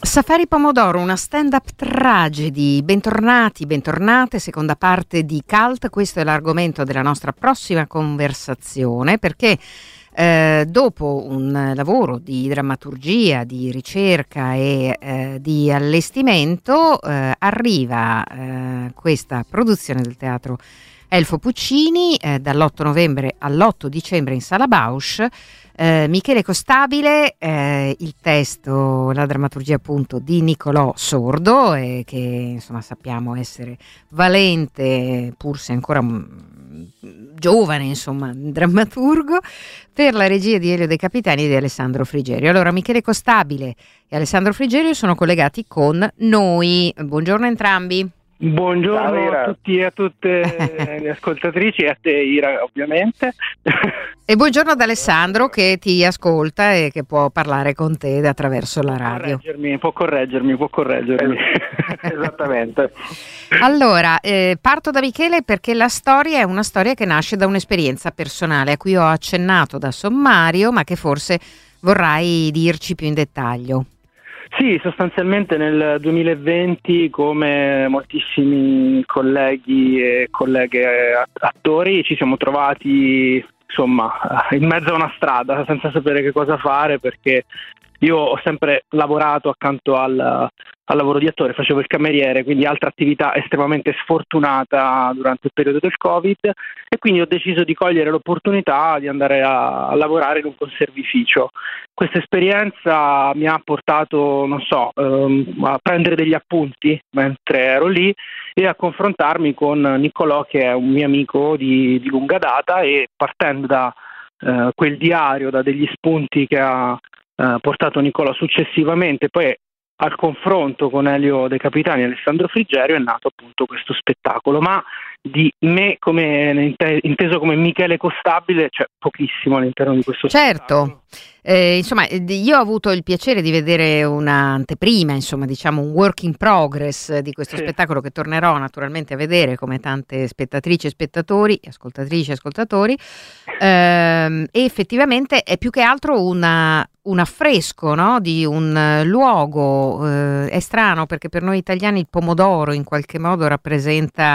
Safari Pomodoro, una stand-up tragedy. Bentornati, bentornate, seconda parte di Cult. Questo è l'argomento della nostra prossima conversazione, perché dopo un lavoro di drammaturgia, di ricerca e di allestimento, arriva questa produzione del teatro Elfo Puccini dall'8 novembre all'8 dicembre in Sala Bausch. Michele Costabile, il testo, la drammaturgia appunto di Niccolò Sordo, che insomma sappiamo essere valente, pur se ancora giovane, insomma, drammaturgo, per la regia di Elio De Capitani e di Alessandro Frigerio. Allora, Michele Costabile e Alessandro Frigerio sono collegati con noi. Buongiorno a entrambi. Buongiorno a tutti e a tutte le ascoltatrici e a te, Ira, ovviamente. E buongiorno ad Alessandro, che ti ascolta e che può parlare con te attraverso la radio. Può correggermi. Esattamente. Allora, parto da Michele perché la storia è una storia che nasce da un'esperienza personale a cui ho accennato da sommario, ma che forse vorrai dirci più in dettaglio. Sì, sostanzialmente nel 2020, come moltissimi colleghi e colleghe attori, ci siamo trovati insomma in mezzo a una strada senza sapere che cosa fare, perché io ho sempre lavorato accanto al lavoro di attore, facevo il cameriere, quindi altra attività estremamente sfortunata durante il periodo del Covid, e quindi ho deciso di cogliere l'opportunità di andare a lavorare in un conservificio. Questa esperienza mi ha portato, a prendere degli appunti mentre ero lì e a confrontarmi con Niccolò, che è un mio amico di lunga data, e partendo da quel diario, da degli spunti che ha portato Niccolò successivamente, poi al confronto con Elio De Capitani e Alessandro Frigerio, è nato appunto questo spettacolo, ma di me come inteso come Michele Costabile c'è pochissimo all'interno di questo spettacolo. Insomma, io ho avuto il piacere di vedere un'anteprima, insomma, diciamo un work in progress di questo spettacolo, che tornerò naturalmente a vedere come tante spettatrici e spettatori, ascoltatrici e ascoltatori, e effettivamente è più che altro un affresco, no? Di un luogo. È strano perché per noi italiani il pomodoro in qualche modo rappresenta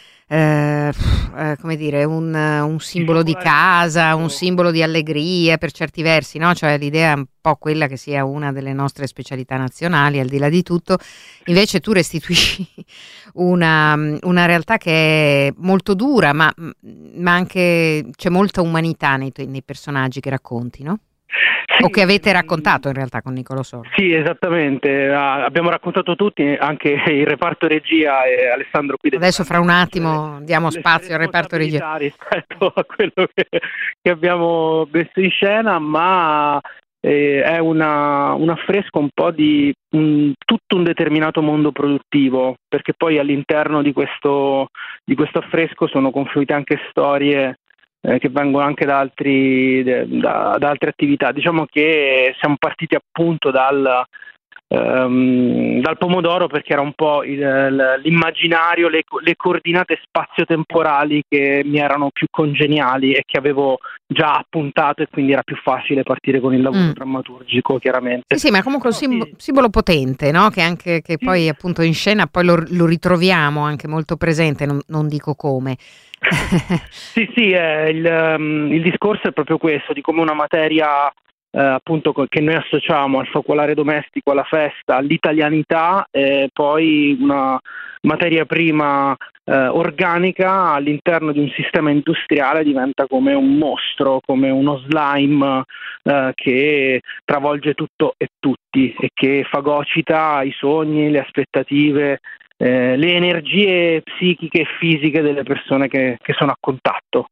come dire, un simbolo di casa, un simbolo di allegria per certi versi, no? Cioè l'idea è un po' quella che sia una delle nostre specialità nazionali, al di là di tutto. Invece tu restituisci una realtà che è molto dura, ma anche c'è molta umanità nei personaggi che racconti, no? Sì, o che avete raccontato in realtà con Niccolò Sordo. Sì, esattamente, abbiamo raccontato tutti, anche il reparto regia e Alessandro qui. Adesso fra un attimo diamo spazio al reparto regia rispetto a quello che abbiamo messo in scena, ma è un affresco un po' di tutto un determinato mondo produttivo, perché poi all'interno di questo affresco sono confluite anche storie che vengono anche da altre attività. Diciamo che siamo partiti appunto dal pomodoro, perché era un po' l'immaginario, le coordinate spazio-temporali che mi erano più congeniali e che avevo già appuntato, e quindi era più facile partire con il lavoro drammaturgico, chiaramente. Sì, ma comunque un simbolo potente, no? Che poi appunto in scena poi lo ritroviamo anche molto presente, non dico come. Sì, il discorso è proprio questo, di come una materia appunto che noi associamo al focolare domestico, alla festa, all'italianità, poi una materia prima organica all'interno di un sistema industriale diventa come un mostro, come uno slime che travolge tutto e tutti, e che fagocita i sogni, le aspettative, le energie psichiche e fisiche delle persone che sono a contatto.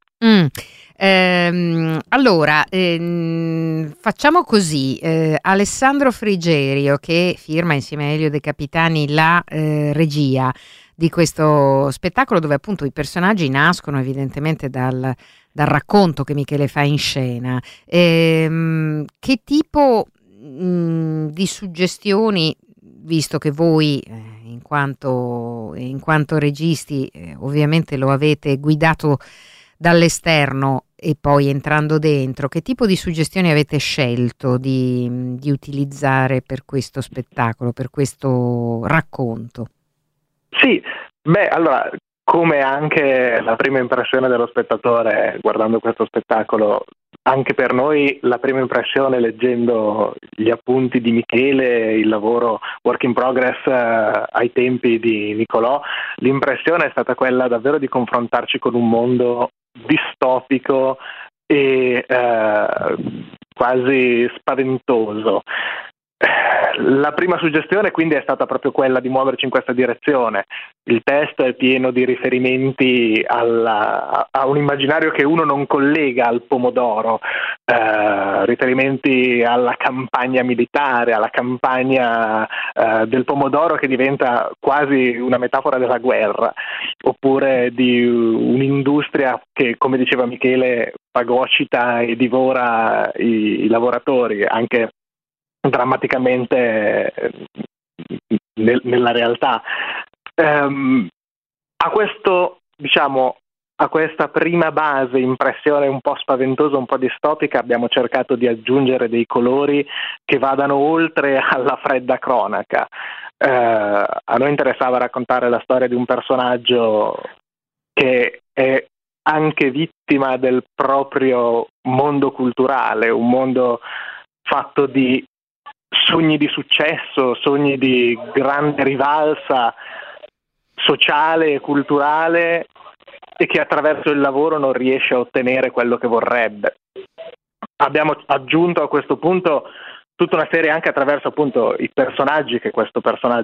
Allora, facciamo così. Alessandro Frigerio, che firma insieme a Elio De Capitani la regia di questo spettacolo, dove appunto i personaggi nascono evidentemente dal racconto che Michele fa in scena. Che tipo di suggestioni, visto che voi in quanto registi ovviamente lo avete guidato dall'esterno e poi entrando dentro, che tipo di suggestioni avete scelto di utilizzare per questo spettacolo, per questo racconto? Sì, beh, allora, come anche la prima impressione dello spettatore guardando questo spettacolo, anche per noi la prima impressione leggendo gli appunti di Michele, il lavoro work in progress ai tempi di Nicolò, l'impressione è stata quella davvero di confrontarci con un mondo distopico e quasi spaventoso. La prima suggestione quindi è stata proprio quella di muoverci in questa direzione. Il testo è pieno di riferimenti a un immaginario che uno non collega al pomodoro, riferimenti alla campagna militare, alla campagna del pomodoro che diventa quasi una metafora della guerra, oppure di un'industria che, come diceva Michele, fagocita e divora i lavoratori, anche drammaticamente nella realtà. A questo, diciamo, a questa prima base, impressione un po' spaventosa, un po' distopica, abbiamo cercato di aggiungere dei colori che vadano oltre alla fredda cronaca. A noi interessava raccontare la storia di un personaggio che è anche vittima del proprio mondo culturale, un mondo fatto di sogni di successo, sogni di grande rivalsa sociale e culturale, e che attraverso il lavoro non riesce a ottenere quello che vorrebbe. Abbiamo aggiunto a questo punto tutta una serie, anche attraverso appunto i personaggi che che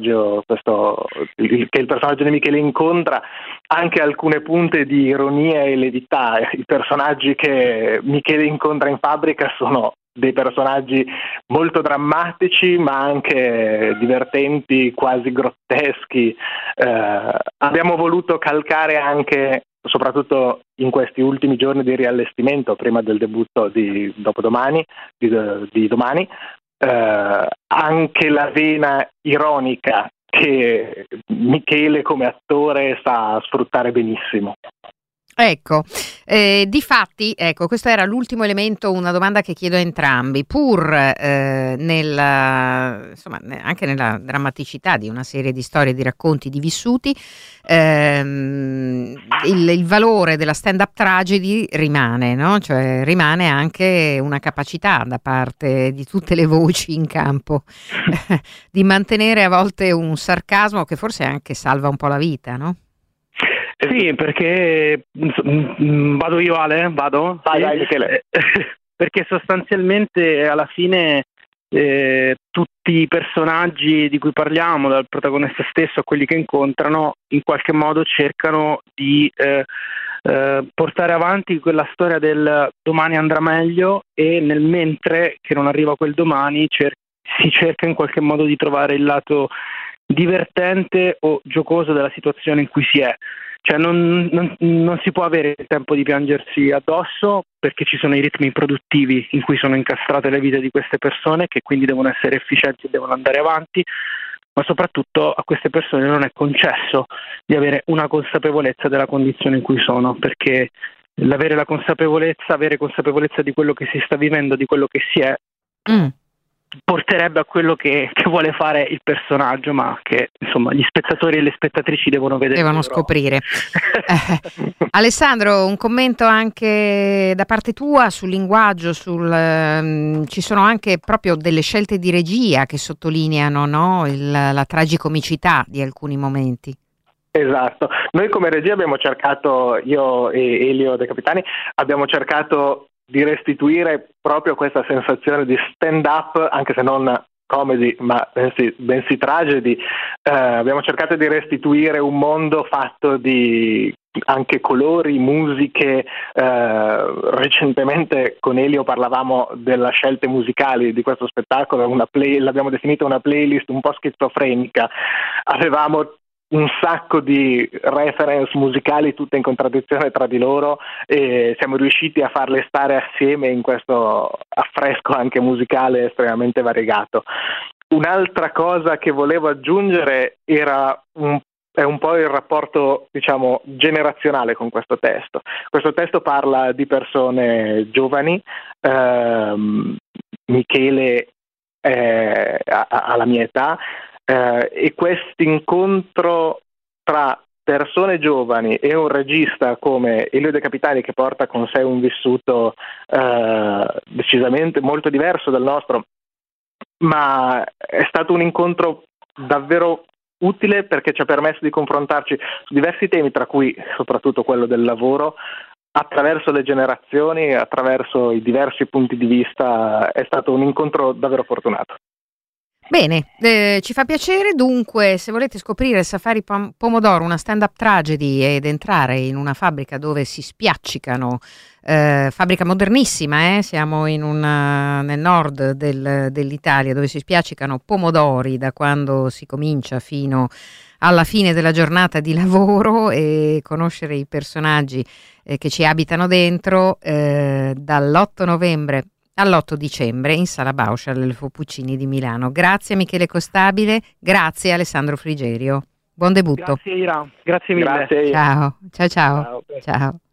il personaggio di Michele incontra, anche alcune punte di ironia e levità. I personaggi che Michele incontra in fabbrica sono dei personaggi molto drammatici, ma anche divertenti, quasi grotteschi. Abbiamo voluto calcare anche, soprattutto in questi ultimi giorni di riallestimento, prima del debutto di dopodomani, di domani, anche la vena ironica che Michele come attore sa sfruttare benissimo. Ecco, difatti, ecco, questo era l'ultimo elemento, una domanda che chiedo a entrambi, pur anche nella drammaticità di una serie di storie, di racconti, di vissuti, il valore della stand-up tragedy rimane, no? Cioè rimane anche una capacità da parte di tutte le voci in campo di mantenere a volte un sarcasmo che forse anche salva un po' la vita, no? Sì, perché vado io, Ale? Vado? Vai, Michele. Perché sostanzialmente alla fine tutti i personaggi di cui parliamo, dal protagonista stesso a quelli che incontrano, in qualche modo cercano di portare avanti quella storia del domani andrà meglio, e nel mentre che non arriva quel domani si cerca in qualche modo di trovare il lato divertente o giocoso della situazione in cui si è. Cioè non si può avere il tempo di piangersi addosso, perché ci sono i ritmi produttivi in cui sono incastrate le vite di queste persone, che quindi devono essere efficienti e devono andare avanti, ma soprattutto a queste persone non è concesso di avere una consapevolezza della condizione in cui sono, perché avere consapevolezza di quello che si sta vivendo, di quello che si è, porterebbe a quello che vuole fare il personaggio, ma che insomma gli spettatori e le spettatrici devono scoprire. Alessandro, un commento anche da parte tua sul linguaggio, ci sono anche proprio delle scelte di regia che sottolineano, no? La tragicomicità di alcuni momenti. Esatto, noi come regia abbiamo cercato, io e Elio De Capitani, abbiamo cercato di restituire proprio questa sensazione di stand-up, anche se non comedy, ma bensì tragedy. Abbiamo cercato di restituire un mondo fatto di anche colori, musiche. Recentemente con Elio parlavamo delle scelte musicali di questo spettacolo, l'abbiamo definita una playlist un po' schizofrenica. Avevamo un sacco di reference musicali, tutte in contraddizione tra di loro, e siamo riusciti a farle stare assieme in questo affresco anche musicale estremamente variegato. Un'altra cosa che volevo aggiungere era è un po' il rapporto, diciamo, generazionale con questo testo. Questo testo parla di persone giovani, Michele ha la mia età, e questo incontro tra persone giovani e un regista come Elio De Capitani, che porta con sé un vissuto decisamente molto diverso dal nostro, ma è stato un incontro davvero utile perché ci ha permesso di confrontarci su diversi temi, tra cui soprattutto quello del lavoro, attraverso le generazioni, attraverso i diversi punti di vista. È stato un incontro davvero fortunato. Bene, ci fa piacere. Dunque, se volete scoprire Safari Pomodoro, una stand-up tragedy, ed entrare in una fabbrica dove si spiaccicano, fabbrica modernissima, siamo nel nord dell'Italia, dove si spiaccicano pomodori da quando si comincia fino alla fine della giornata di lavoro, e conoscere i personaggi che ci abitano dentro, dall'8 novembre all'8 dicembre in Sala Bausch all'Elfo Puccini di Milano. Grazie a Michele Costabile, grazie a Alessandro Frigerio. Buon debutto. Grazie Ira, grazie mille. Grazie. Ciao. Ciao.